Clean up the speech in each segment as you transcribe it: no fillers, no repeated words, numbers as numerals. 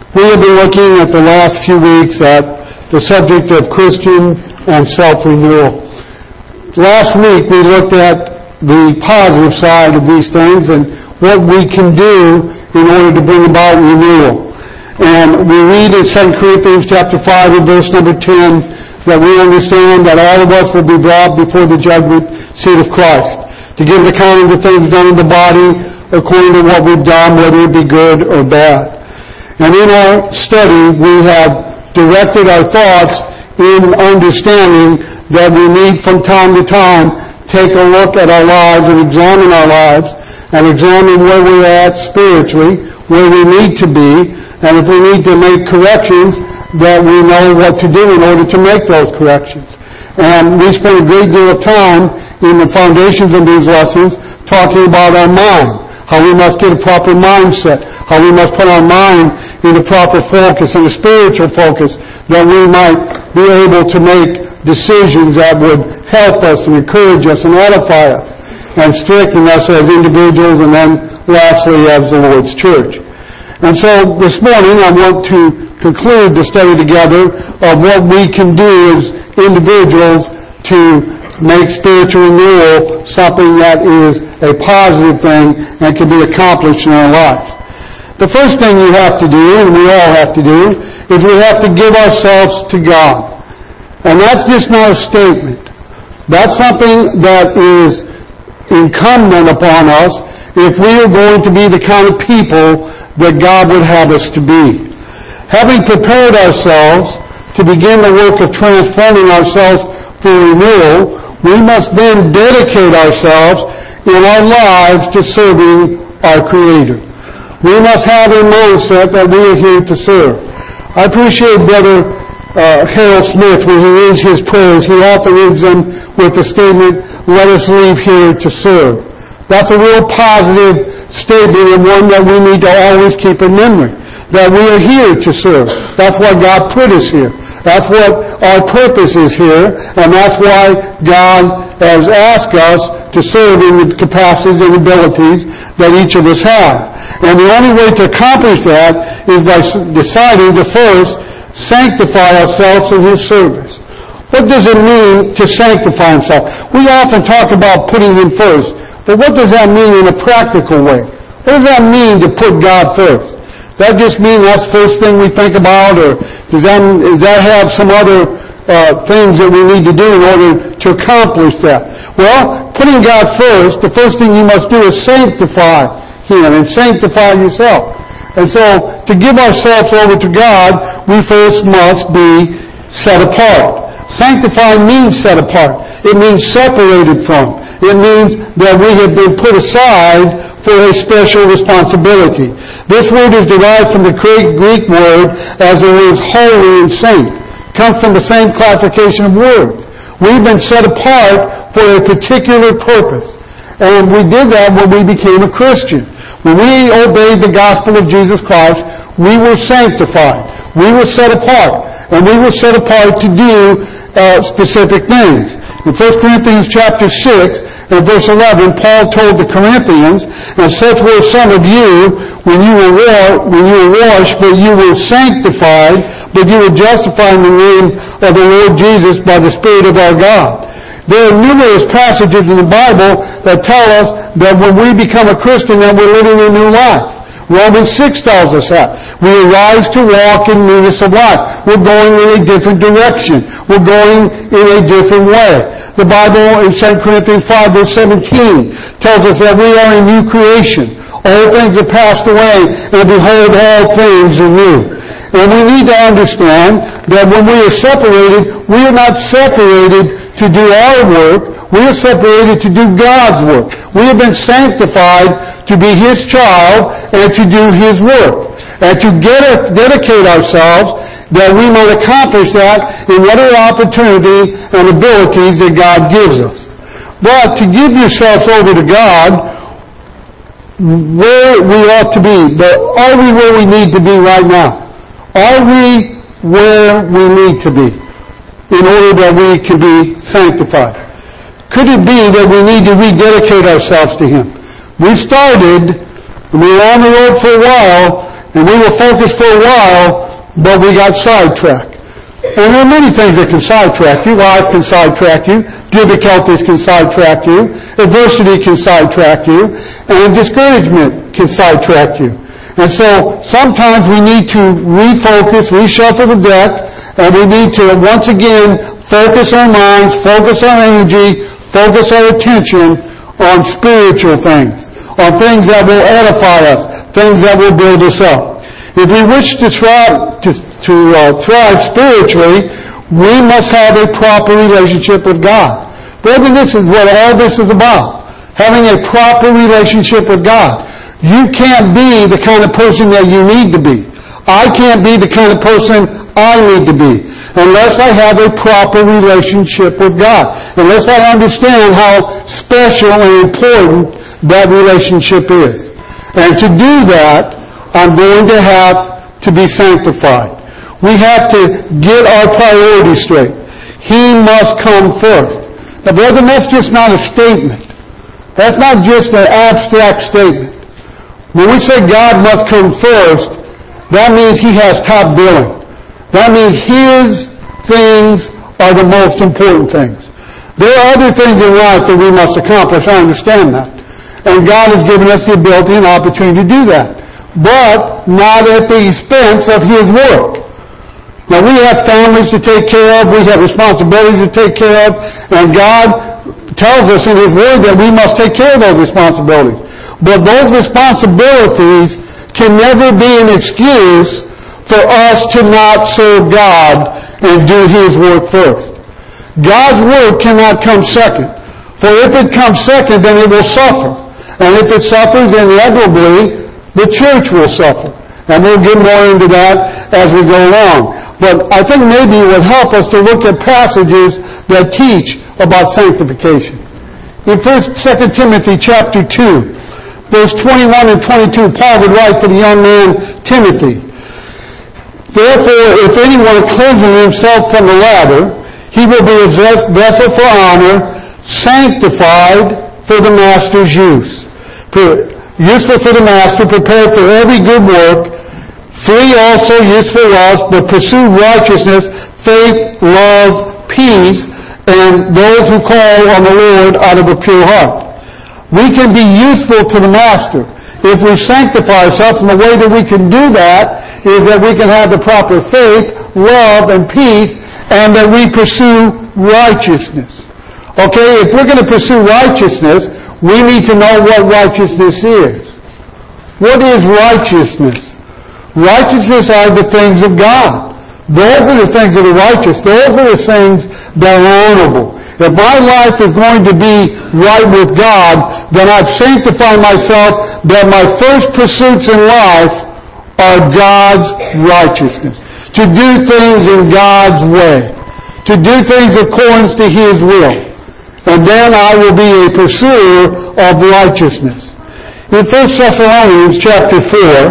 We have been looking at the last few weeks at the subject of Christian and self-renewal. Last week we looked at the positive side of these things and what we can do in order to bring about renewal. And we read in 2 Corinthians chapter 5 and verse number 10 that we understand that all of us will be brought before the judgment seat of Christ to give an account of the things done in the body according to what we've done, whether it be good or bad. And in our study, we have directed our thoughts in understanding that we need from time to time take a look at our lives and examine our lives and examine where we're at spiritually, where we need to be, and if we need to make corrections, that we know what to do in order to make those corrections. And we spend a great deal of time in the foundations of these lessons talking about our mind, how we must get a proper mindset, how we must put our mind in a proper focus, in a spiritual focus, that we might be able to make decisions that would help us and encourage us and edify us and strengthen us as individuals and then lastly as the Lord's church. And so this morning I want to conclude the study together of what we can do as individuals to make spiritual renewal something that is a positive thing and can be accomplished in our lives. The first thing you have to do, and we all have to do, is we have to give ourselves to God. And that's just not a statement. That's something that is incumbent upon us if we are going to be the kind of people that God would have us to be. Having prepared ourselves to begin the work of transforming ourselves for renewal, we must then dedicate ourselves in our lives to serving our Creator. We must have a mindset that we are here to serve. I appreciate Brother Harold Smith when he reads his prayers. He often reads them with the statement, "Let us leave here to serve." That's a real positive statement and one that we need to always keep in memory, that we are here to serve. That's why God put us here. That's what our purpose is here, and that's why God has asked us to serve in the capacities and abilities that each of us have. And the only way to accomplish that is by deciding to first sanctify ourselves in His service. What does it mean to sanctify Himself? We often talk about putting Him first, but what does that mean in a practical way? What does that mean to put God first? Does that just mean that's the first thing we think about, or does that have some other things that we need to do in order to accomplish that? Well, putting God first, the first thing you must do is sanctify Him and sanctify yourself. And so, to give ourselves over to God, we first must be set apart. Sanctify means set apart. It means separated from. It means that we have been put aside for a special responsibility. This word is derived from the Greek word as the words holy and saint. It comes from the same classification of words. We've been set apart for a particular purpose. And we did that when we became a Christian. When we obeyed the gospel of Jesus Christ, we were sanctified. We were set apart. And we were set apart to do specific things. In 1 Corinthians chapter 6 and verse 11, Paul told the Corinthians, "And such were some of you when you were washed, but you were sanctified, but you were justified in the name of the Lord Jesus by the Spirit of our God." There are numerous passages in the Bible that tell us that when we become a Christian that we're living a new life. Romans 6 tells us that. We arise to walk in newness of life. We're going in a different direction. We're going in a different way. The Bible in 2 Corinthians 5 verse 17 tells us that we are a new creation. All things have passed away, and behold, all things are new. And we need to understand that when we are separated, we are not separated to do our work. We are separated to do God's work. We have been sanctified to be His child and to do His work. And to dedicate ourselves that we might accomplish that in whatever opportunity and abilities that God gives us. But to give yourselves over to God, where we ought to be, but are we where we need to be right now? Are we where we need to be in order that we can be sanctified? Could it be that we need to rededicate ourselves to Him? We started, we were on the road for a while, And we were focused for a while, but we got sidetracked. And there are many things that can sidetrack you. Life can sidetrack you. Difficulties can sidetrack you. Adversity can sidetrack you. And discouragement can sidetrack you. And so sometimes we need to refocus, reshuffle the deck, and we need to once again focus our minds, focus our energy, focus our attention on spiritual things, on things that will edify us, things that will build us up. If we wish to thrive spiritually, we must have a proper relationship with God. Brethren, this is what all this is about. Having a proper relationship with God. You can't be the kind of person that you need to be. I can't be the kind of person I need to be unless I have a proper relationship with God. Unless I understand how special and important that relationship is. And to do that, I'm going to have to be sanctified. We have to get our priorities straight. He must come first. Now, brethren, that's just not a statement. That's not just an abstract statement. When we say God must come first, that means He has top billing. That means His things are the most important things. There are other things in life that we must accomplish. I understand that. And God has given us the ability and opportunity to do that. But not at the expense of His work. Now, we have families to take care of. We have responsibilities to take care of. And God tells us in His Word that we must take care of those responsibilities. But those responsibilities can never be an excuse for us to not serve God and do His work first. God's work cannot come second. For if it comes second, then it will suffer. And if it suffers, inevitably, the church will suffer. And we'll get more into that as we go along. But I think maybe it would help us to look at passages that teach about sanctification. In 2 Timothy chapter 2, verse 21 and 22, Paul would write to the young man Timothy, "Therefore, if anyone cleanses himself from the latter, he will be a vessel for honor, sanctified for the master's use, useful for the master, prepared for every good work, free also useful lust, but pursue righteousness, faith, love, peace, and those who call on the Lord out of a pure heart." We can be useful to the Master if we sanctify ourselves, and the way that we can do that is that we can have the proper faith, love, and peace, and that we pursue righteousness. Okay, if we're going to pursue righteousness, we need to know what righteousness is. What is righteousness? Righteousness are the things of God. Those are the things that are righteous. Those are the things that are honorable. If my life is going to be right with God, then I've sanctified myself that my first pursuits in life are God's righteousness. To do things in God's way. To do things according to His will. And then I will be a pursuer of righteousness. In 1 Thessalonians chapter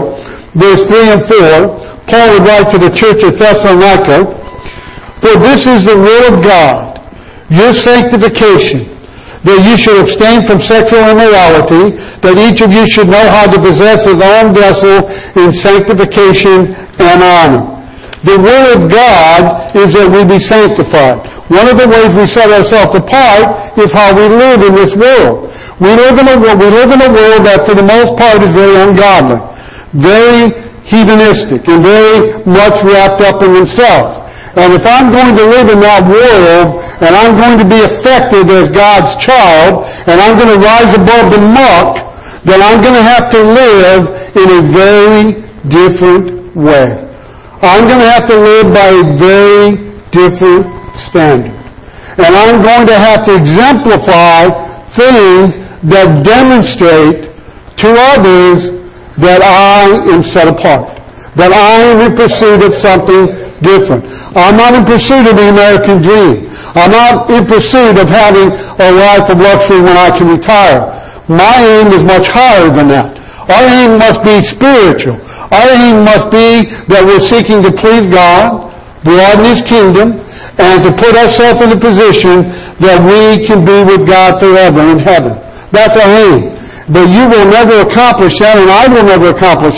4, verse 3 and 4, Paul would write to the church of Thessalonica, "For this is the will of God, your sanctification, that you should abstain from sexual immorality, that each of you should know how to possess his own vessel in sanctification and honor." The will of God is that we be sanctified. One of the ways we set ourselves apart is how we live in this world. We live in a world that for the most part is very ungodly, very heathenistic, and very much wrapped up in themselves. And if I'm going to live in that world, and I'm going to be affected as God's child, and I'm going to rise above the muck, then I'm going to have to live in a very different way. I'm going to have to live by a very different standard. And I'm going to have to exemplify things that demonstrate to others that I am set apart, that I am in pursuit of something different. I'm not in pursuit of the American dream. I'm not in pursuit of having a life of luxury when I can retire. My aim is much higher than that. Our aim must be spiritual. Our aim must be that we're seeking to please God, broaden His kingdom, and to put ourselves in a position that we can be with God forever in heaven. That's our aim. But you will never accomplish that, and I will never accomplish that,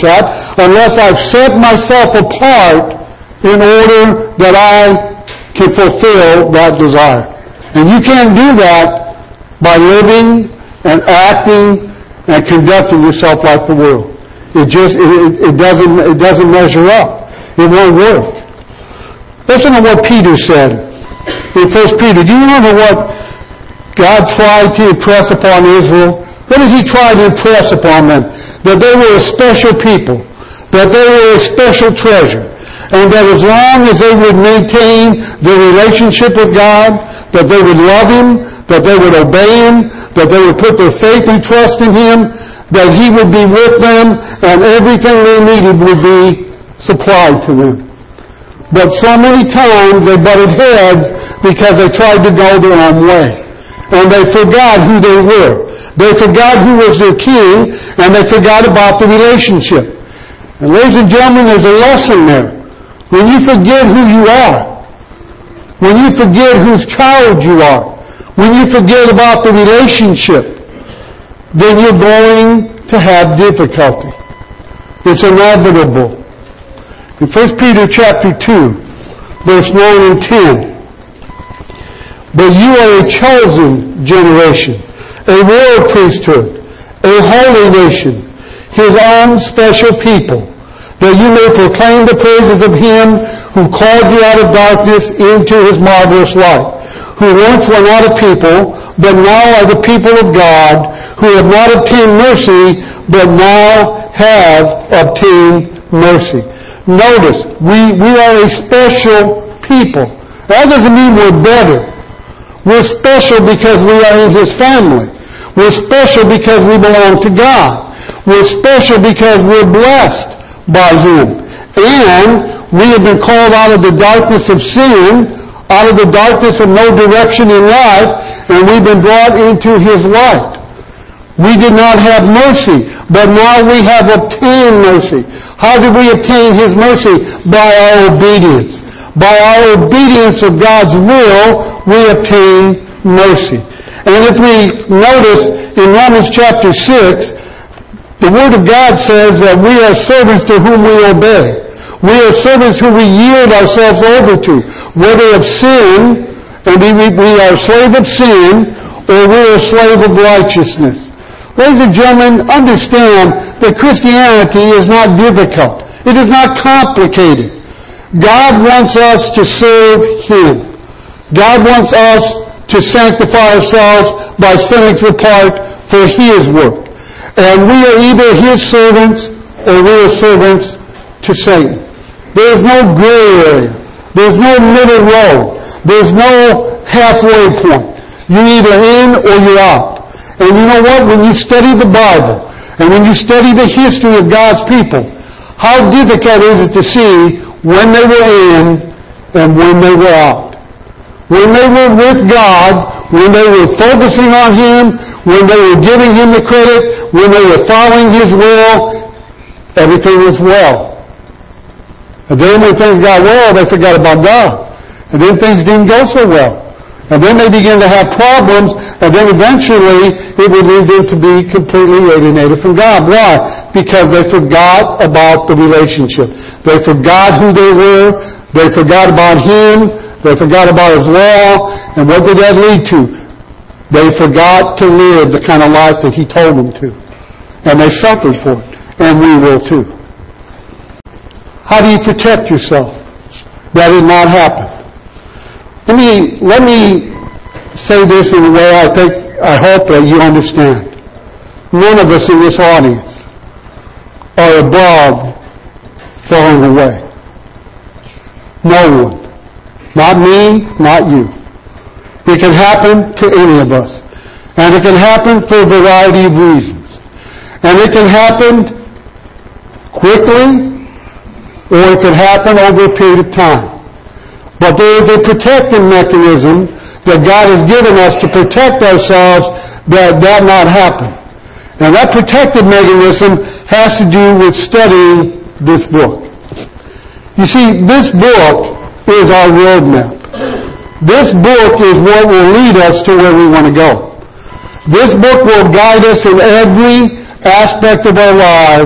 unless I've set myself apart in order that I can fulfill that desire. And you can't do that by living and acting and conducting yourself like the world. It doesn't measure up. It won't work. Listen to what Peter said in 1 Peter. Do you remember what God tried to impress upon Israel? What did he try to impress upon them? That they were a special people, that they were a special treasure, and that as long as they would maintain their relationship with God, that they would love Him, that they would obey Him, that they would put their faith and trust in Him, that He would be with them, and everything they needed would be supplied to them. But so many times they butted heads because they tried to go their own way. And they forgot who they were. They forgot who was their king, and they forgot about the relationship. And ladies and gentlemen, there's a lesson there. When you forget who you are, when you forget whose child you are, when you forget about the relationship, then you're going to have difficulty. It's inevitable. In 1 Peter chapter 2, verse 9 and 10, but you are a chosen generation, a royal priesthood, a holy nation, His own special people, that you may proclaim the praises of Him who called you out of darkness into His marvelous light, who once were not a people, but now are the people of God, who have not obtained mercy, but now have obtained mercy. Notice, we are a special people. That doesn't mean we're better. We're special because we are in His family. We're special because we belong to God. We're special because we're blessed by Him. And we have been called out of the darkness of sin, out of the darkness of no direction in life, and we've been brought into His light. We did not have mercy, but now we have obtained mercy. How did we obtain His mercy? By our obedience. By our obedience of God's will, we obtain mercy. And if we notice in Romans chapter 6, the Word of God says that we are servants to whom we obey. We are servants who we yield ourselves over to, whether of sin, and we are a slave of sin, or we are a slave of righteousness. Ladies and gentlemen, understand that Christianity is not difficult. It is not complicated. God wants us to serve Him. God wants us to sanctify ourselves by setting us apart for His work. And we are either His servants or we are servants to Satan. There is no gray area. There's no middle road. There's no halfway point. You're either in or you're out. And you know what? When you study the Bible and when you study the history of God's people, how difficult is it to see when they were in and when they were out. When they were with God, when they were focusing on Him, when they were giving Him the credit, when they were following His will, everything was well. And then when things got well, they forgot about God. And then things didn't go so well. And then they began to have problems, and then eventually it would lead them to be completely alienated from God. Why? Because they forgot about the relationship. They forgot who they were. They forgot about Him. They forgot about His law. And what did that lead to? They forgot to live the kind of life that He told them to. And they suffered for it. And we will too. How do you protect yourself that it not happen? Let me say this in a way I hope that you understand. None of us in this audience are above falling away. No one. Not me, not you. It can happen to any of us. And it can happen for a variety of reasons. And it can happen quickly, or it can happen over a period of time. But there is a protective mechanism that God has given us to protect ourselves that not happen. And that protective mechanism has to do with studying this book. You see, this book is our roadmap. This book is what will lead us to where we want to go. This book will guide us in every aspect of our lives,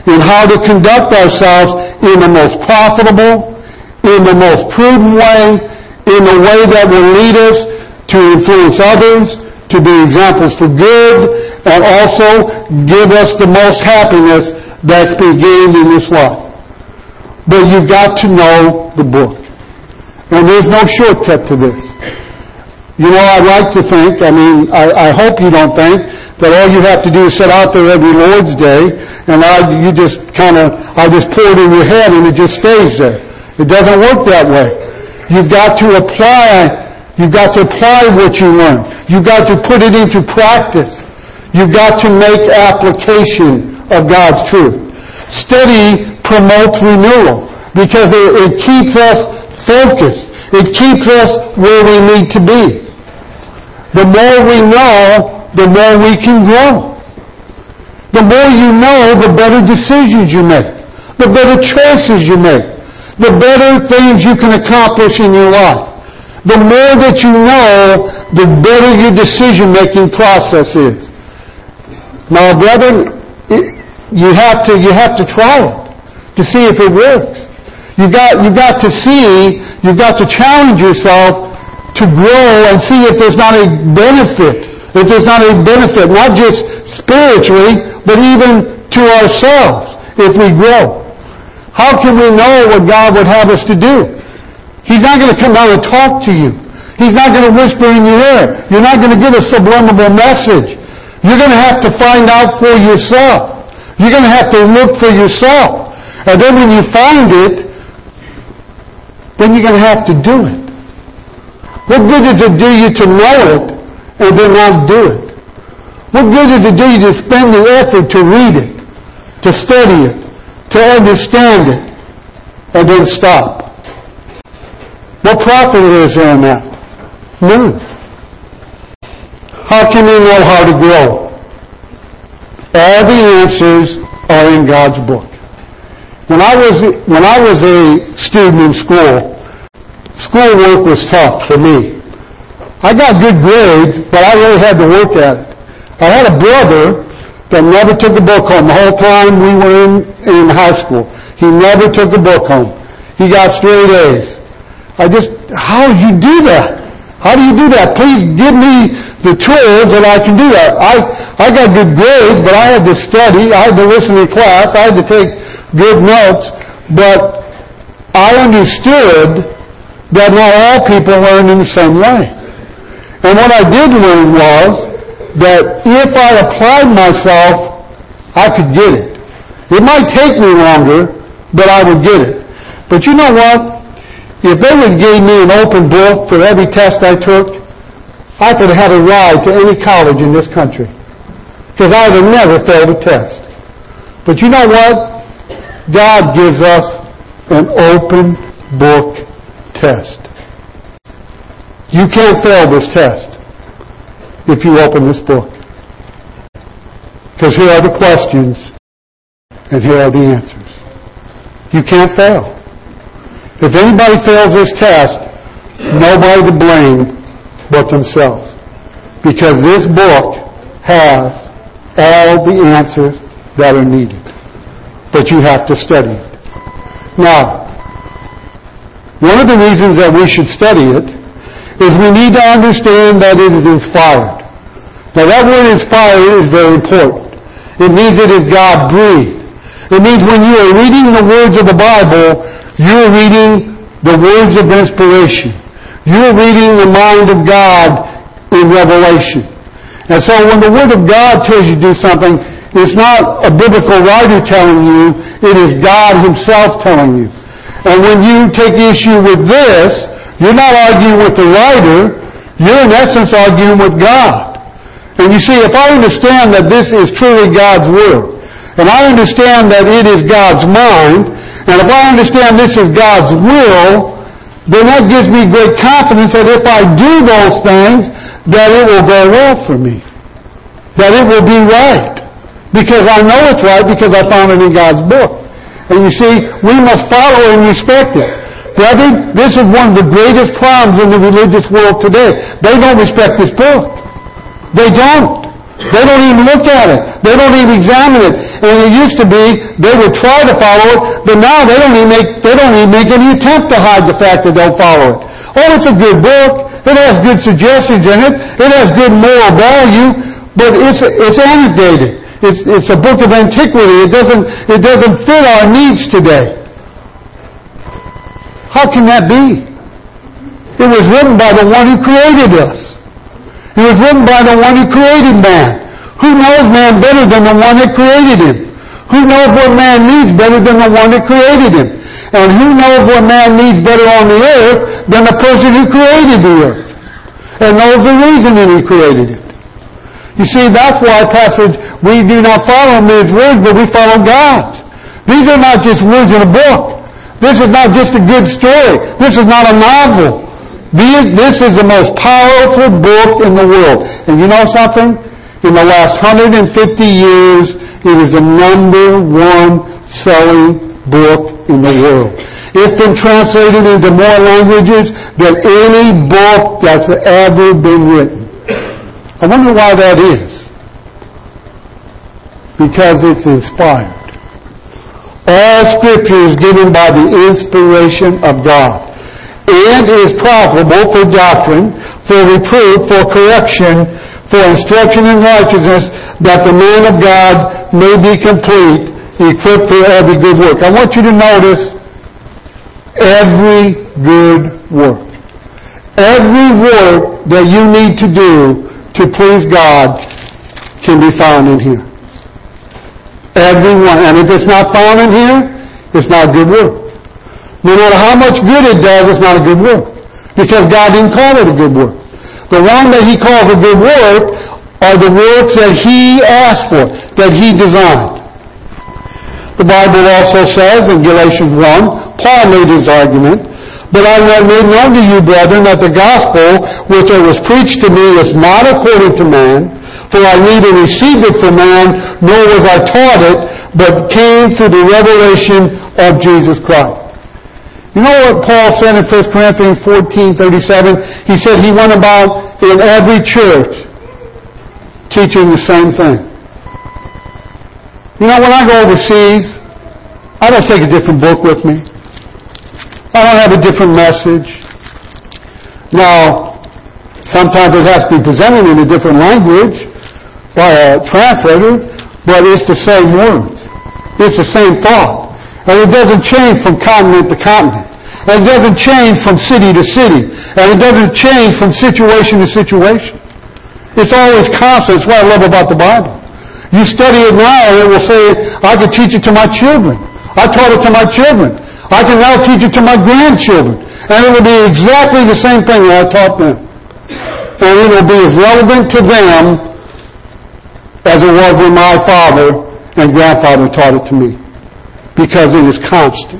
in how to conduct ourselves in the most profitable, in the most prudent way, in the way that will lead us to influence others, to be examples for good, and also give us the most happiness that can be gained in this life. But you've got to know the book. And there's no shortcut to this. You know, I'd like to think, I hope you don't think that all you have to do is sit out there every Lord's Day and I just pour it in your head and it just stays there. It doesn't work that way. You've got to apply what you learn. You've got to put it into practice. You've got to make application of God's truth. Study promotes renewal because it keeps us focused. It keeps us where we need to be. The more we know, the more we can grow. The more you know, the better decisions you make. The better choices you make. The better things you can accomplish in your life. The more that you know, the better your decision-making process is. Now, brethren, you have to try it to see if it works. You've got to see, you've got to challenge yourself to grow and see if there's not a benefit. If there's not a benefit, not just spiritually, but even to ourselves if we grow. How can we know what God would have us to do? He's not going to come down and talk to you. He's not going to whisper in your ear. You're not going to get a subliminal message. You're going to have to find out for yourself. You're going to have to look for yourself. And then when you find it, then you're going to have to do it. What good does it do you to know it and then not do it? What good does it do you to spend the effort to read it, to study it, to understand it, and then stop? What profit is there in that? None. How can we know how to grow? All the answers are in God's book. When I was a student in schoolwork was tough for me. I got good grades, but I really had to work at it. I had a brother that never took a book home the whole time we were in high school. He never took a book home. He got straight A's. How do you do that? How do you do that? Please give me the tools that I can do that. I got good grades, but I had to study. I had to listen to class. I had to take good notes. But I understood that not all people learn in the same way. And what I did learn was that if I applied myself, I could get it. It might take me longer, but I would get it. But you know what? If they would give me an open book for every test I took, I could have had a ride to any college in this country. Because I would have never failed a test. But you know what? God gives us an open book test. You can't fail this test if you open this book. Because here are the questions and here are the answers. You can't fail. If anybody fails this test, nobody to blame but themselves. Because this book has all the answers that are needed. But you have to study it. Now, one of the reasons that we should study it is we need to understand that it is inspired. Now that word inspired is very important. It means it is God-breathed. It means when you are reading the words of the Bible, you are reading the words of inspiration. You are reading the mind of God in Revelation. And so when the Word of God tells you to do something, it's not a biblical writer telling you, it is God Himself telling you. And when you take issue with this, you're not arguing with the writer, you're in essence arguing with God. And you see, if I understand that this is truly God's Word, and I understand that it is God's mind, and if I understand this is God's will, then that gives me great confidence that if I do those things, that it will go well for me. That it will be right. Because I know it's right because I found it in God's book. And you see, we must follow and respect it. Brethren, this is one of the greatest problems in the religious world today. They don't respect this book. They don't. They don't even look at it. They don't even examine it. And it used to be they would try to follow it, but now they don't even make any attempt to hide the fact that they'll follow it. Oh, it's a good book. It has good suggestions in it. It has good moral value, but it's antiquated. It's a book of antiquity. It doesn't fit our needs today. How can that be? It was written by the one who created us. It was written by the one who created man. Who knows man better than the one that created him? Who knows what man needs better than the one that created him? And who knows what man needs better on the earth than the person who created the earth? And knows the reason that he created it. You see, that's why, passage, we do not follow man's words, but we follow God's. These are not just words in a book. This is not just a good story. This is not a novel. This is the most powerful book in the world. And you know something? In the last 150 years, it is the number one selling book in the world. It's been translated into more languages than any book that's ever been written. I wonder why that is. Because it's inspired. All Scripture is given by the inspiration of God, and is profitable for doctrine, for reproof, for correction, for instruction in righteousness, that the man of God may be complete, equipped for every good work. I want you to notice every good work. Every work that you need to do to please God can be found in here. Everyone. And if it's not found in here, it's not good work. No matter how much good it does, it's not a good work. Because God didn't call it a good work. The one that He calls a good work are the works that He asked for, that He designed. The Bible also says in Galatians 1, Paul made his argument, "But I have made known to you, brethren, that the gospel which was preached to me is not according to man, for I neither received it from man, nor was I taught it, but came through the revelation of Jesus Christ." You know what Paul said in 1 Corinthians 14:37? He said he went about in every church teaching the same thing. You know, when I go overseas, I don't take a different book with me. I don't have a different message. Now, sometimes it has to be presented in a different language by a translator, but it's the same words. It's the same thought. And it doesn't change from continent to continent. And it doesn't change from city to city. And it doesn't change from situation to situation. It's always constant. That's what I love about the Bible. You study it now and it will say, I could teach it to my children. I taught it to my children. I can now teach it to my grandchildren. And it will be exactly the same thing that I taught them. And it will be as relevant to them as it was when my father and grandfather taught it to me. Because it is constant.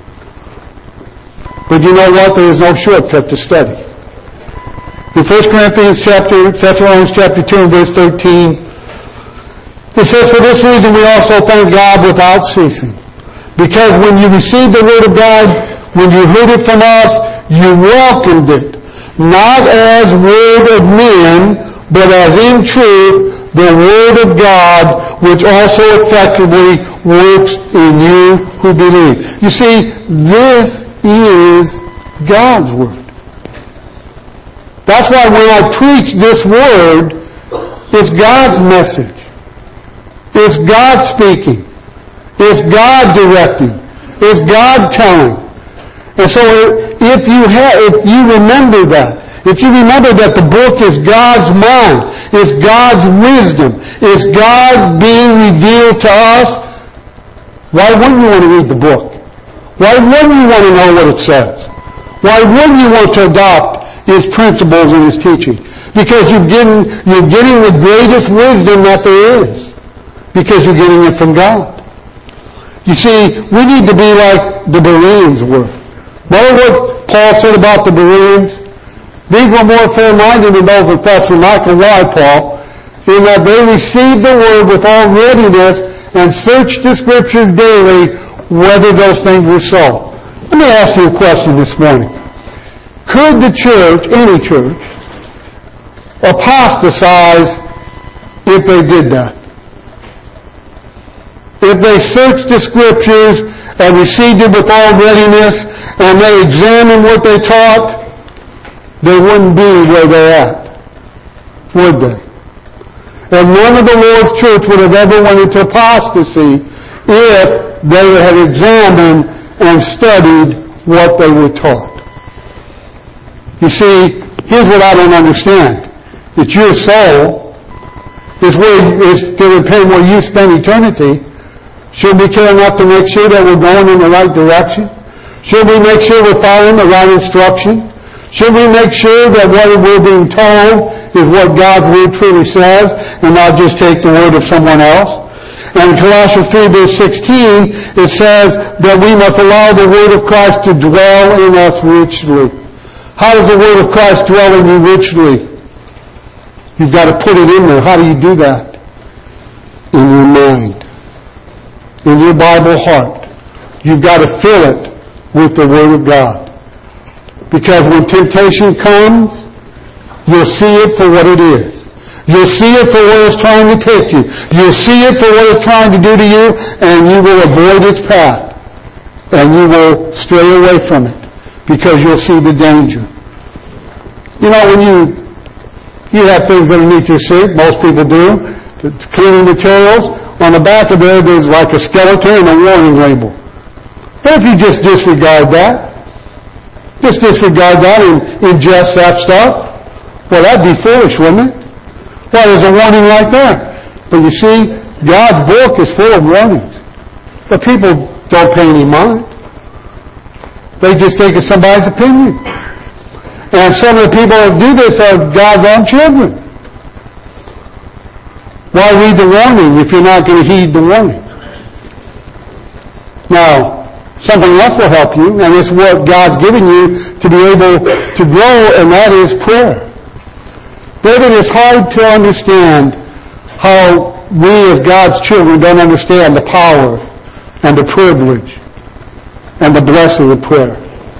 But you know what? There is no shortcut to study. In 1 Corinthians Thessalonians chapter 2 and verse 13, it says, "For this reason we also thank God without ceasing. Because when you received the word of God, when you heard it from us, you welcomed it, not as word of men, but as in truth the word of God, which also effectively works in you who believe." You see, this is God's word. That's why when I preach this word, it's God's message. It's God speaking. It's God directing. It's God telling. And so if you remember that, if you remember that the book is God's mind, it's God's wisdom, it's God being revealed to us, why wouldn't you want to read the book? Why wouldn't you want to know what it says? Why wouldn't you want to adopt His principles and His teaching? Because you're getting the greatest wisdom that there is. Because you're getting it from God. You see, we need to be like the Bereans were. Remember what Paul said about the Bereans? These were more fair-minded than those of Thessalonica. Why, Paul? In that they received the word with all readiness and searched the Scriptures daily whether those things were so. Let me ask you a question this morning. Could the church, any church, apostatize if they did that? if they searched the Scriptures and received it with all readiness, and they examined what they taught, they wouldn't be where they're at, would they? And none of the Lord's church would have ever went into apostasy if they had examined and studied what they were taught. You see, here's what I don't understand. That your soul is going to depend where you spend eternity. Should we care enough to make sure that we're going in the right direction? Should we make sure we're following the right instruction? Should we make sure that what we're being told is what God's Word truly says and not just take the word of someone else? And in Colossians 3 verse 16, it says that we must allow the Word of Christ to dwell in us richly. How does the Word of Christ dwell in you richly? You've got to put it in there. How do you do that? In your mind. In your Bible heart. You've got to fill it with the Word of God. Because when temptation comes, you'll see it for what it is. You'll see it for where it's trying to take you. You'll see it for what it's trying to do to you, and you will avoid its path. And you will stray away from it. Because you'll see the danger. You know, when you have things underneath your sink, most people do, cleaning materials, on the back of there, there's like a skeleton and a warning label. What if you just disregard that? Just disregard that and ingest that stuff? Well, that'd be foolish, wouldn't it? Well, there's a warning right there. But you see, God's book is full of warnings. But people don't pay any mind. They just think it's somebody's opinion. And some of the people that do this are God's own children. Why read the warning if you're not going to heed the warning? Now, something else will help you, and it's what God's given you to be able to grow, and that is prayer. David, it's hard to understand how we as God's children don't understand the power and the privilege and the blessing of prayer.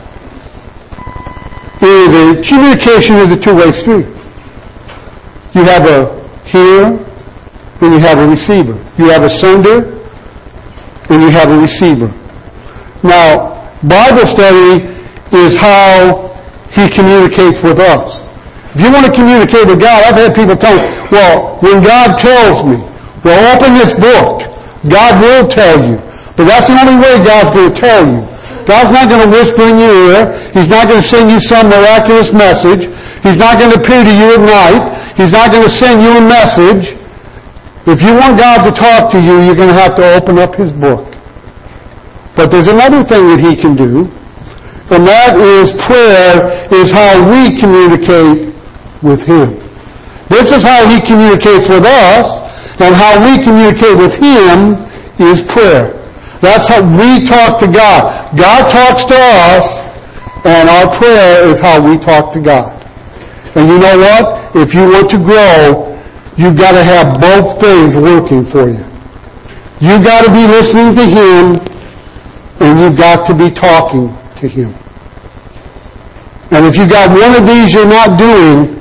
The communication is a two-way street. You have a hearer and you have a receiver. You have a sender and you have a receiver. Now, Bible study is how He communicates with us. If you want to communicate with God, I've had people tell me, well, when God tells me, well, open this book. God will tell you. But that's the only way God's going to tell you. God's not going to whisper in your ear. He's not going to send you some miraculous message. He's not going to appear to you at night. He's not going to send you a message. If you want God to talk to you, you're going to have to open up His book. But there's another thing that He can do, and that is prayer is how we communicate with Him. This is how He communicates with us, and how we communicate with Him is prayer. That's how we talk to God. God talks to us, and our prayer is how we talk to God. And you know what? If you want to grow, you've got to have both things working for you. You've got to be listening to Him, and you've got to be talking to Him. And if you've got one of these you're not doing,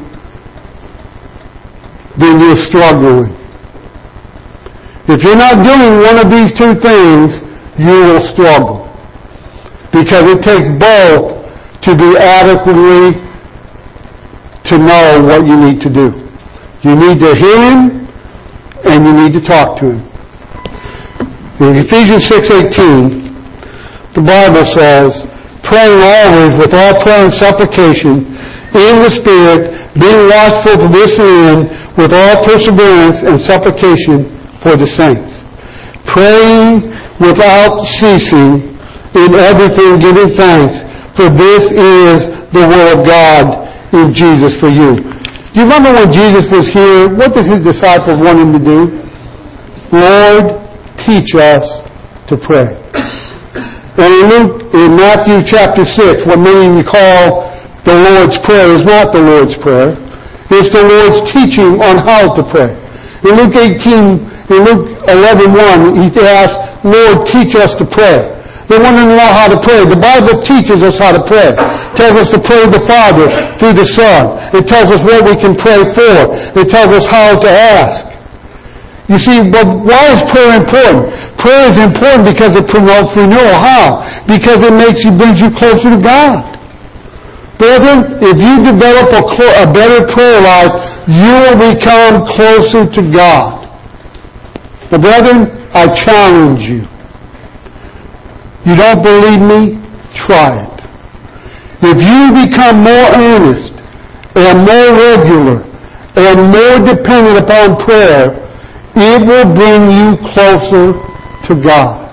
then you're struggling. If you're not doing one of these two things, you will struggle. Because it takes both to be adequately to know what you need to do. You need to hear Him, and you need to talk to Him. In Ephesians 6:18, the Bible says, praying always with all prayer and supplication in the Spirit, being watchful to this end with all perseverance and supplication for the saints. Praying without ceasing, in everything giving thanks, for this is the will of God in Jesus for you. Do you remember when Jesus was here, what did His disciples want Him to do? Lord, teach us to pray. And in Matthew chapter 6, what many call the Lord's Prayer is not the Lord's Prayer. It's the Lord's teaching on how to pray. In Luke 11:1, He asked, Lord, teach us to pray. They want to know how to pray. The Bible teaches us how to pray. It tells us to pray the Father through the Son. It tells us what we can pray for. It tells us how to ask. You see, but why is prayer important? Prayer is important because it promotes renewal. How? Because it brings you closer to God. Brethren, if you develop a better prayer life, you will become closer to God. Now, brethren, I challenge you. You don't believe me? Try it. If you become more earnest and more regular and more dependent upon prayer, it will bring you closer to God.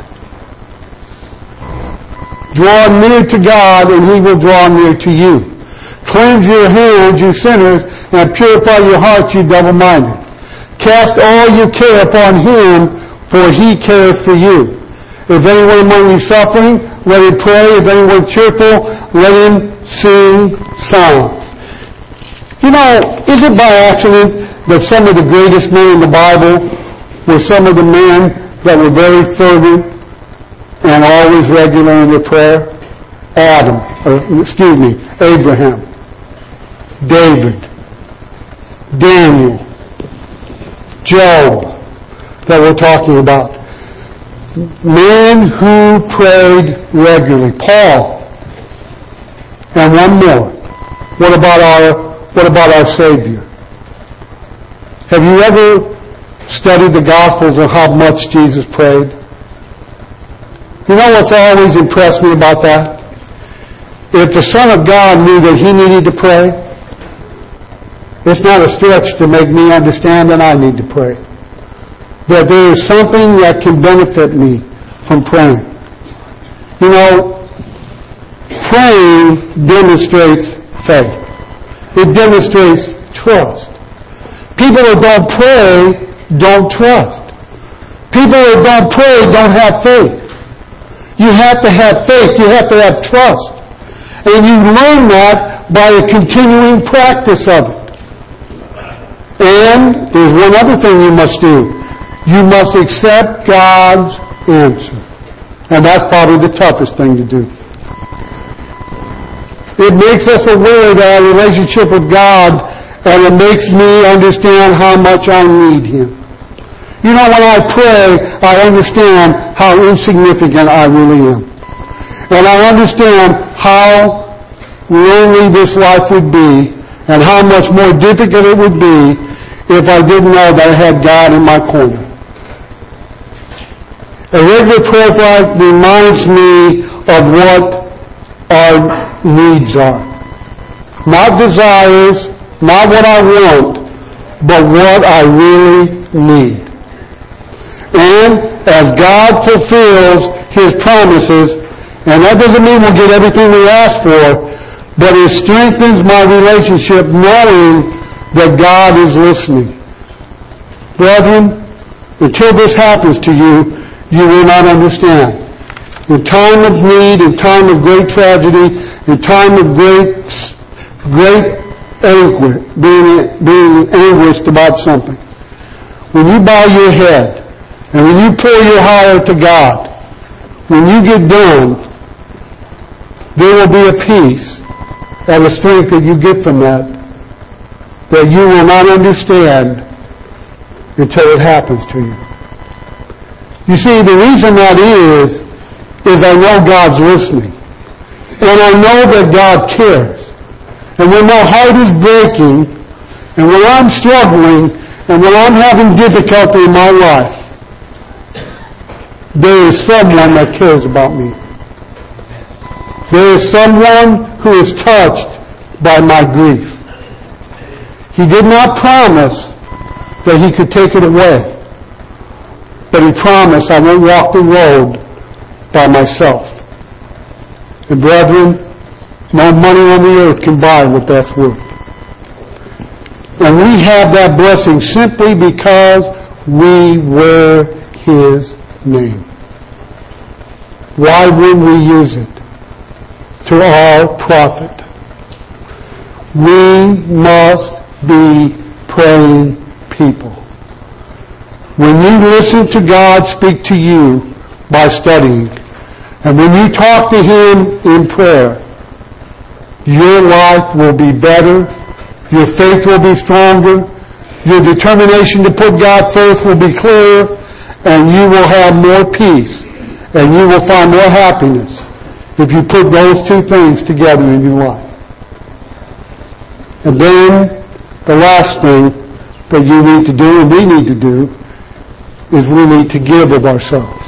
Draw near to God, and He will draw near to you. Cleanse your hands, you sinners, and purify your hearts, you double-minded. Cast all your care upon Him, for He cares for you. If anyone among you suffering, let him pray. If anyone cheerful, let him sing psalms. You know, is it by accident that some of the greatest men in the Bible were some of the men that were very fervent and always regular in their prayer? Abraham, David, Daniel, Job, that we're talking about. Men who prayed regularly. Paul. And one more. What about our Savior? Have you ever studied the Gospels of how much Jesus prayed? You know what's always impressed me about that? If the Son of God knew that He needed to pray, it's not a stretch to make me understand that I need to pray. That there is something that can benefit me from praying. You know, praying demonstrates faith. It demonstrates trust. People that don't pray don't trust. People that don't pray don't have faith. You have to have faith. You have to have trust. And you learn that by a continuing practice of it. And there's one other thing you must do. You must accept God's answer. And that's probably the toughest thing to do. It makes us aware of our relationship with God, and it makes me understand how much I need Him. You know, when I pray, I understand how insignificant I really am. And I understand how lonely this life would be, and how much more difficult it would be if I didn't know that I had God in my corner. A regular prayer life reminds me of what our needs are. Not desires, not what I want, but what I really need. And as God fulfills His promises, and that doesn't mean we'll get everything we ask for, but it strengthens my relationship knowing that God is listening. Brethren, until this happens to you, you will not understand. In time of need, in time of great tragedy, in time of great anguish, being anguished about something, when you bow your head and when you pour your heart out to God, when you get done, there will be a peace and a strength that you get from that you will not understand until it happens to you. You see, the reason that is I know God's listening. And I know that God cares. And when my heart is breaking, and when I'm struggling, and when I'm having difficulty in my life, there is someone that cares about me. There is someone who is touched by my grief. He did not promise that He could take it away. But He promised I won't walk the road by myself. And brethren, no money on the earth can buy what that's worth. And we have that blessing simply because we wear His name. Why wouldn't we use it? To our profit. We must be praying people. When you listen to God speak to you by studying, and when you talk to Him in prayer, your life will be better, your faith will be stronger, Your determination to put God first will be clearer, and you will have more peace, and you will find more happiness if you put those two things together in your life. And then the last thing that you need to do and we need to do is we need to give of ourselves.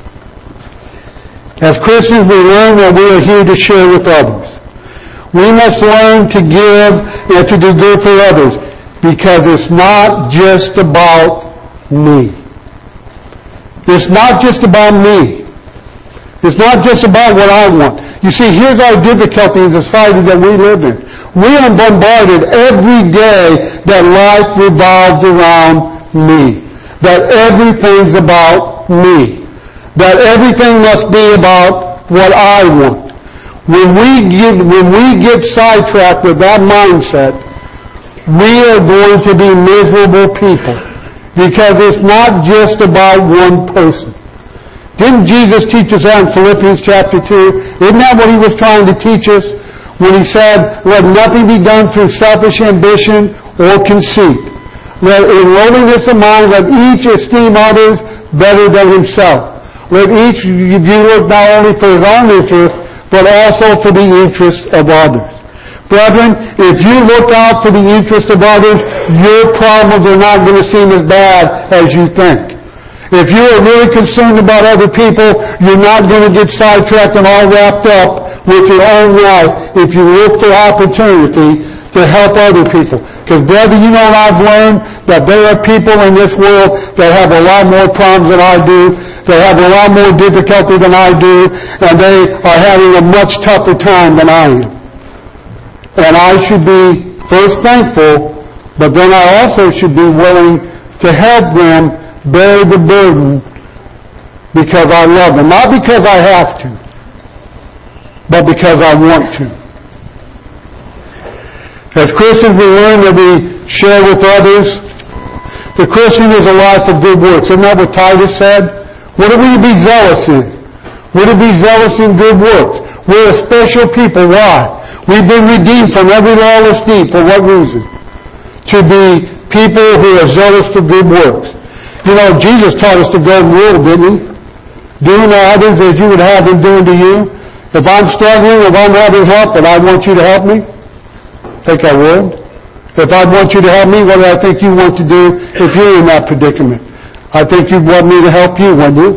As Christians, we learn that we are here to share with others. We must learn to give and to do good for others, because it's not just about me. It's not just about me. It's not just about what I want. You see, here's our difficulty in the society that we live in. We are bombarded every day that life revolves around me. That everything's about me. That everything must be about what I want. When we get sidetracked with that mindset, we are going to be miserable people, because it's not just about one person. Didn't Jesus teach us that in Philippians chapter 2? Isn't that what he was trying to teach us when he said, let nothing be done through selfish ambition or conceit. Let in lowliness of mind, let each esteem others better than himself. Let each view look not only for his own interest, but also for the interest of others. Brethren, if you look out for the interest of others, your problems are not going to seem as bad as you think. If you are really concerned about other people, you're not going to get sidetracked and all wrapped up with your own life if you look for opportunity to help other people. Because, brother, you know what I've learned? That there are people in this world that have a lot more problems than I do, that have a lot more difficulty than I do, and they are having a much tougher time than I am. And I should be first thankful, but then I also should be willing to help them bear the burden because I love them. Not because I have to, but because I want to. As Christians, we learn that we share with others. The Christian is a life of good works. Isn't that what Titus said? What are we to be zealous in? We're to be zealous in good works. We're a special people. Why? We've been redeemed from every lawless deed. For what reason? To be people who are zealous for good works. You know, Jesus taught us to go and rule, didn't he? Doing to others as you would have them doing to you. If I'm struggling, if I'm having help, and I want you to help me, I think I would. If I want you to help me, what do I think you want to do if you're in that predicament? I think you'd want me to help you, wouldn't you?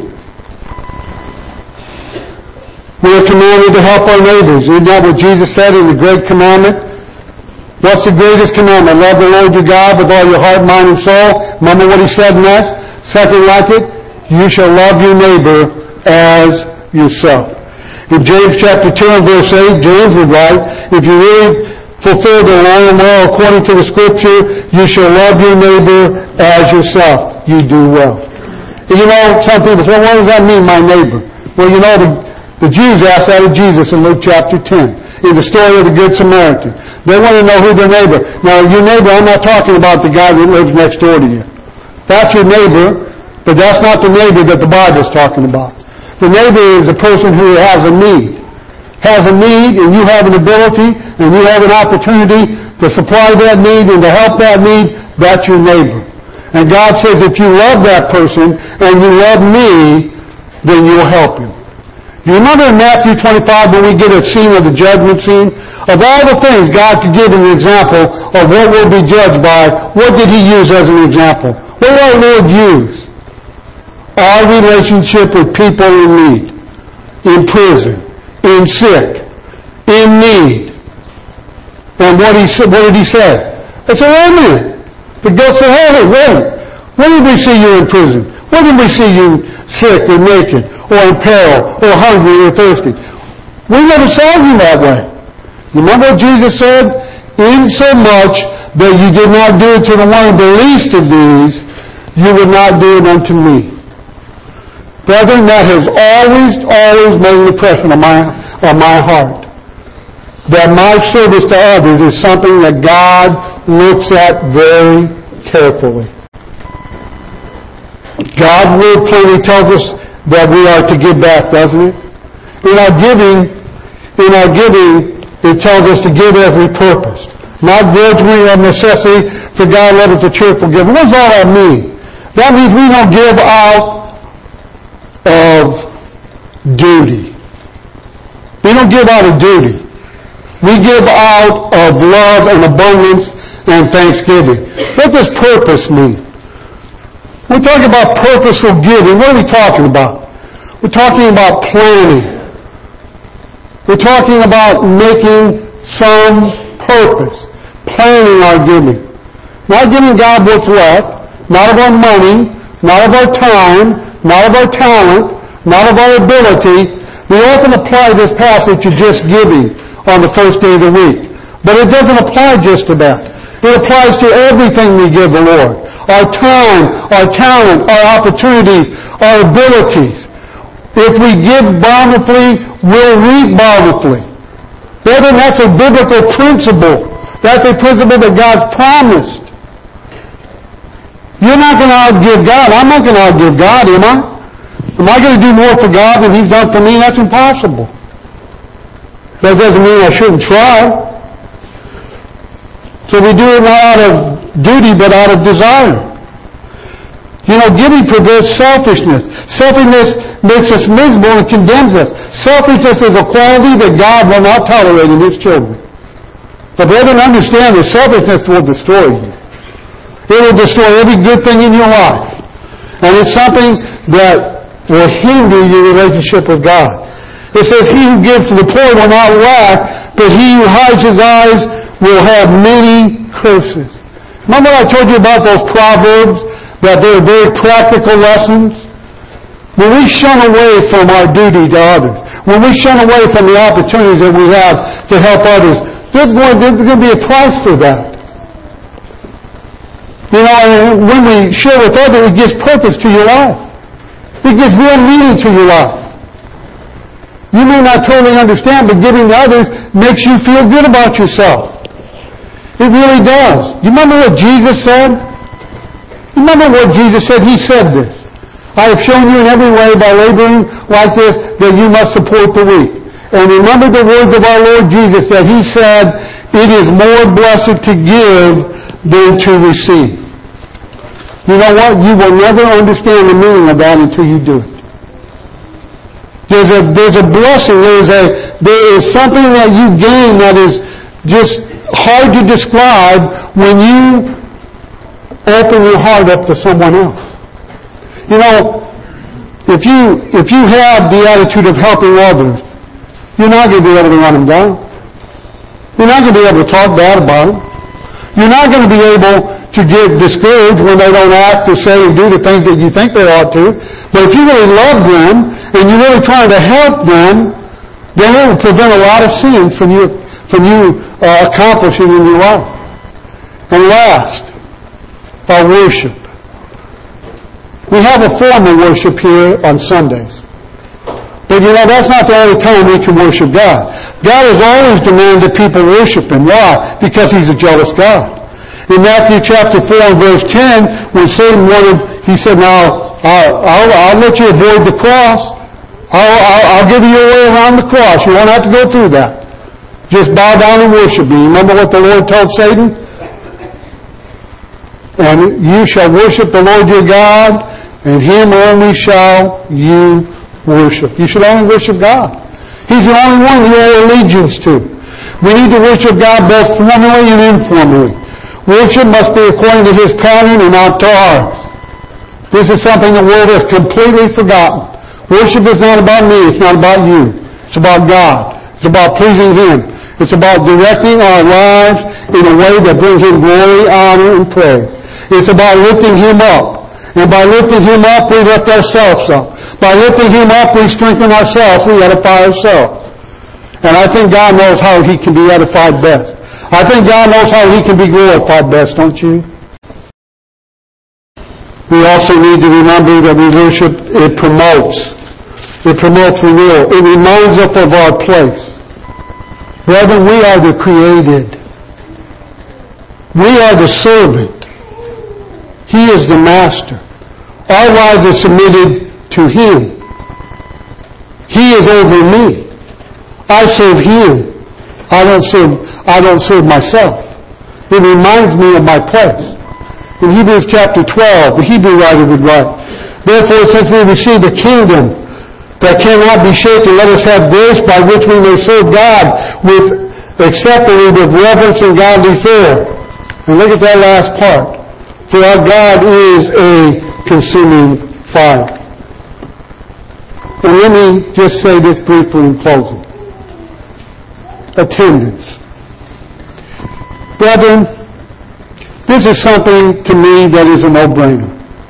We are commanded to help our neighbors. Isn't that what Jesus said in the Great Commandment? What's the greatest commandment? Love the Lord your God with all your heart, mind, and soul. Remember what he said next? Second like it, you shall love your neighbor as yourself. In James chapter 2 and verse 8, James would write, if you really fulfill the law and law according to the Scripture, you shall love your neighbor as yourself. You do well. And you know, some people say, what does that mean, my neighbor? Well, you know, the Jews asked that of Jesus in Luke chapter 10, in the story of the Good Samaritan. They want to know who their neighbor. Now, your neighbor, I'm not talking about the guy that lives next door to you. That's your neighbor, but that's not the neighbor that the Bible's talking about. The neighbor is a person who has a need. Has a need, and you have an ability, and you have an opportunity to supply that need and to help that need. That's your neighbor. And God says, if you love that person and you love me, then you'll help him. You remember in Matthew 25 when we get a scene of the judgment scene? Of all the things God could give an example of what we'll be judged by, what did he use as an example? What did our Lord use? Our relationship with people in need, in prison, in sick, in need. And what did he say? I said, wait a minute. The ghost said, hey, wait. When did we see you in prison? When did we see you sick or naked or in peril or hungry or thirsty? We never saw you that way. Remember what Jesus said? Insomuch that you did not do it to the one of the least of these, you would not do it unto me. Brethren, that has always made an impression on my heart. That my service to others is something that God looks at very carefully. God's Word plainly tells us that we are to give back, doesn't it? In our giving, it tells us to give as we purposed. Not grudgingly of necessity, for God loveth a cheerful giver. What does all that mean? That means we don't give out of duty. We don't give out of duty. We give out of love and abundance and thanksgiving. What does purpose mean? We're talking about purposeful giving. What are we talking about? We're talking about planning. We're talking about making some purpose. Planning our giving. Not giving God what's left, not of our money, not of our time, not of our talent, not of our ability. We often apply this passage to just giving on the first day of the week. But it doesn't apply just to that. It applies to everything we give the Lord. Our time, our talent, our opportunities, our abilities. If we give bountifully, we'll reap bountifully. Brethren, that's a biblical principle. That's a principle that God's promised. You're not going to outgive God. I'm not going to outgive God, am I? Am I going to do more for God than He's done for me? That's impossible. That doesn't mean I shouldn't try. So we do it not out of duty, but out of desire. You know, giving prevents selfishness. Selfishness makes us miserable and condemns us. Selfishness is a quality that God will not tolerate in His children. But brethren, understand that selfishness will destroy you. It will destroy every good thing in your life. And it's something that will hinder your relationship with God. It says, he who gives to the poor will not lack, but he who hides his eyes will have many curses. Remember I told you about those proverbs, that they're very practical lessons? When we shun away from our duty to others, when we shun away from the opportunities that we have to help others, there's going to be a price for that. You know, and when we share with others, it gives purpose to your life. It gives real meaning to your life. You may not totally understand, but giving to others makes you feel good about yourself. It really does. You remember what Jesus said? You remember what Jesus said? He said this. I have shown you in every way by laboring like this that you must support the weak. And remember the words of our Lord Jesus that He said, it is more blessed to give than to receive. You know what? You will never understand the meaning of that until you do it. There's a blessing. There is something that you gain that is just hard to describe when you open your heart up to someone else. You know, if you have the attitude of helping others, you're not going to be able to run them down. You're not going to be able to talk bad about them. You're not going to be able to get discouraged when they don't act or say and do the things that you think they ought to. But if you really love them and you're really trying to help them, then it will prevent a lot of sin from you accomplishing in your life. And last, our worship. We have a form of worship here on Sundays. But you know, that's not the only time we can worship God. God has always demanded people worship Him. Why? Because He's a jealous God. In Matthew chapter 4 and verse 10, when Satan he said, now, I'll let you avoid the cross. I'll give you your way around the cross. You won't have to go through that. Just bow down and worship me. Remember what the Lord told Satan? And you shall worship the Lord your God, and Him only shall you worship. You should only worship God. He's the only one you owe allegiance to. We need to worship God both formally and informally. Worship must be according to His pattern and not to ours. This is something the world has completely forgotten. Worship is not about me. It's not about you. It's about God. It's about pleasing Him. It's about directing our lives in a way that brings Him glory, honor, and praise. It's about lifting Him up. And by lifting Him up, we lift ourselves up. By lifting Him up, we strengthen ourselves. We edify ourselves. And I think God knows how He can be edified best. I think God knows how He can be glorified best, don't you? We also need to remember that we worship, it promotes renewal. It reminds us of our place. Brethren, we are the created. We are the servant. He is the master. Our lives are submitted to Him. He is over me. I serve Him. I don't serve myself. It reminds me of my place. In Hebrews chapter 12, the Hebrew writer would write, "Therefore, since we receive a kingdom that cannot be shaken, let us have grace by which we may serve God acceptably with reverence and godly fear." And look at that last part. "For our God is a consuming fire." And let me just say this briefly in closing. Attendance. Brethren, this is something to me that is a no-brainer.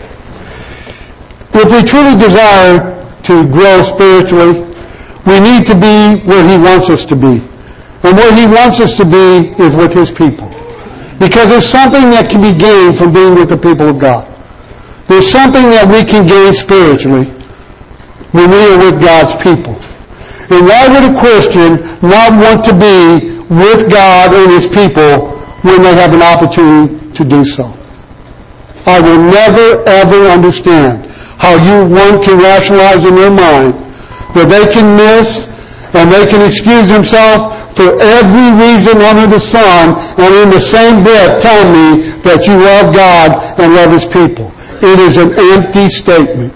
If we truly desire to grow spiritually, we need to be where He wants us to be. And where He wants us to be is with His people. Because there's something that can be gained from being with the people of God. There's something that we can gain spiritually when we are with God's people. And why would a Christian not want to be with God and His people when they have an opportunity to do so? I will never, ever understand how one can rationalize in their mind that they can miss and they can excuse themselves for every reason under the sun, and in the same breath tell me that you love God and love His people. It is an empty statement.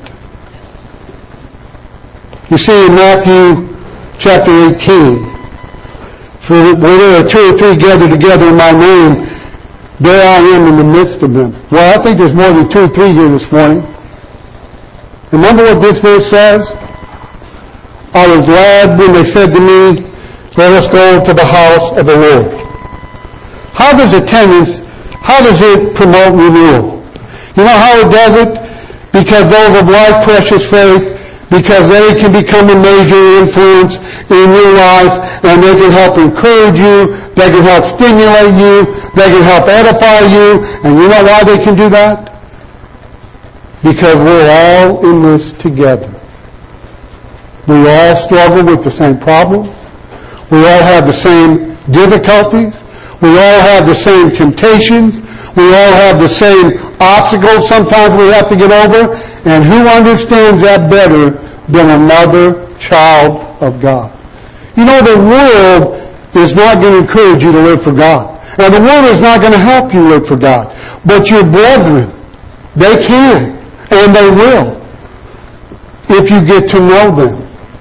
You see in Matthew chapter 18, "For where there are two or three gathered together in my name, there I am in the midst of them." Well, I think there's more than 2 or 3 here this morning. Remember what this verse says? "I was glad when they said to me, 'Let us go to the house of the Lord.'" How does it promote renewal? You know how it does it? Because those of like precious faith, because they can become a major influence in your life, and they can help encourage you, they can help stimulate you, they can help edify you, and you know why they can do that? Because we're all in this together. We all struggle with the same problems. We all have the same difficulties. We all have the same temptations. We all have the same obstacles sometimes we have to get over. And who understands that better than another child of God? You know, the world is not going to encourage you to live for God. And the world is not going to help you live for God. But your brethren, they can. And they will. If you get to know them.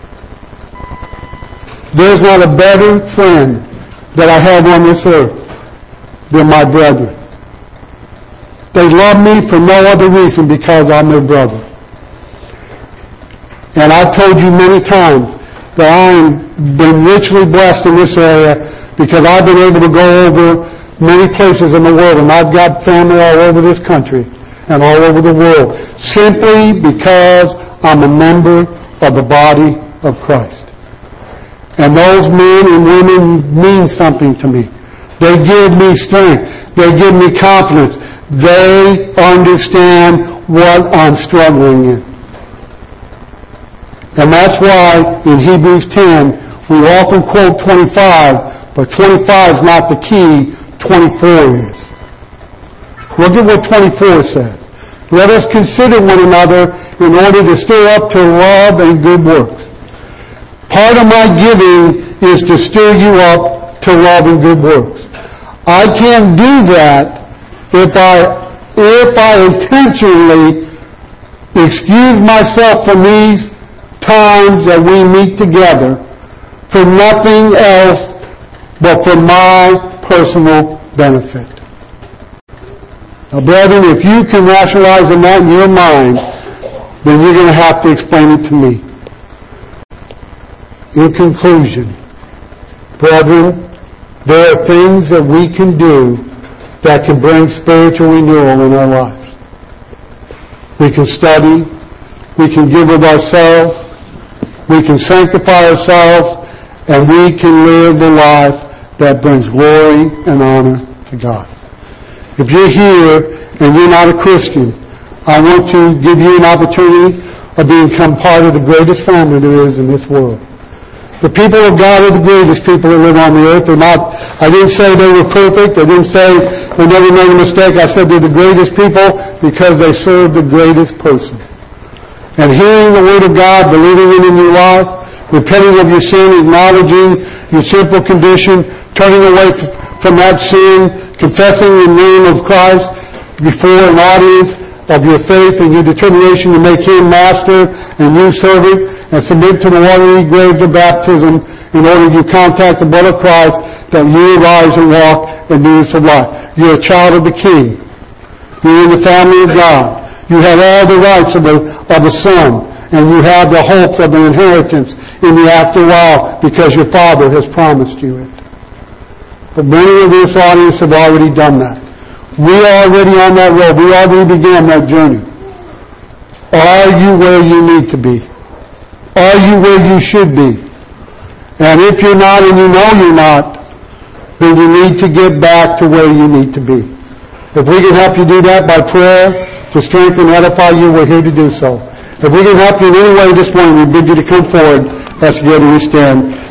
There's not a better friend that I have on this earth than my brethren. They love me for no other reason because I'm their brother. And I've told you many times that I've been richly blessed in this area because I've been able to go over many places in the world, and I've got family all over this country and all over the world, simply because I'm a member of the body of Christ. And those men and women mean something to me. They give me strength. They give me confidence. They understand what I'm struggling in. And that's why in Hebrews 10, we often quote 25, but 25 is not the key, 24 is. Look at what 24 says. "Let us consider one another in order to stir up to love and good works." Part of my giving is to stir you up to love and good works. I can't do that if I intentionally excuse myself from these times that we meet together for nothing else but for my personal benefit. Now, brethren, if you can rationalize that in your mind, then you're going to have to explain it to me. In conclusion, brethren, there are things that we can do that can bring spiritual renewal in our lives. We can study, we can give of ourselves, we can sanctify ourselves, and we can live a life that brings glory and honor to God. If you're here and you're not a Christian, I want to give you an opportunity of becoming part of the greatest family there is in this world. The people of God are the greatest people that live on the earth. They're not, I didn't say they were perfect. I didn't say they never made a mistake. I said they're the greatest people because they serve the greatest person. And hearing the Word of God, believing it in your life, repenting of your sin, acknowledging your sinful condition, turning away from that sin confessing the name of Christ before an audience of your faith and your determination to make Him master and you servant, and submit to the watery graves of baptism in order to contact the blood of Christ, that you rise and walk in newness of life. You're a child of the King. You're in the family of God. You have all the rights of a son, and you have the hope of an inheritance in the afterlife because your Father has promised you it. But many of this audience have already done that. We are already on that road. We already began that journey. Are you where you need to be? Are you where you should be? And if you're not, and you know you're not, then you need to get back to where you need to be. If we can help you do that by prayer, to strengthen and edify you, we're here to do so. If we can help you in any way this morning, we bid you to come forward as together we stand.